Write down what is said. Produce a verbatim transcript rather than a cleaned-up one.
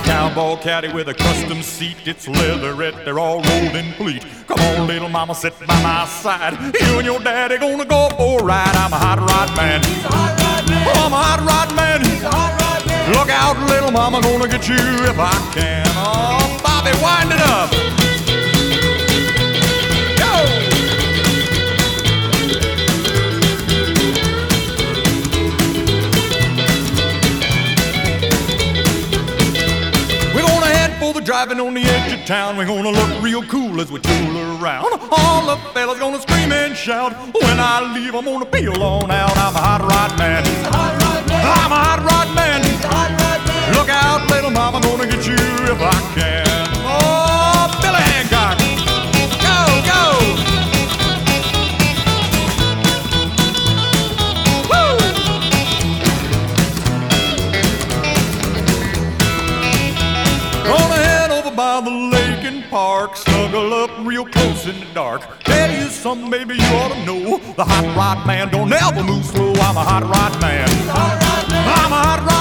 cowboy caddy with a custom seat. It's leatherette, they're all rolled in pleat. Come on, little mama, sit by my side. You and your daddy gonna go for a ride. I'm a hot rod man. He's a hot rod man. Oh, I'm a hot rod man. He's a hot rod man. Look out, little mama, gonna get you if I can. Oh, Bobby, wind it up. Driving on the edge of town, we're gonna look real cool as we tool around. All the fellas gonna scream and shout. When I leave, I'm gonna peel on out. I'm a hot rod man. He's a hot rod man. I'm a hot rod man. He's a hot rod man. Look out, little mama, gonna get you if I can. Oh, Billy Hancock, go, go. Woo! Gonna head over by the lake and park, snuggle up real close in the dark. Tell you something, baby, you ought to know. The hot rod man don't ever move slow. I'm a hot rod man. He's a hot rod man. I'm a hot rod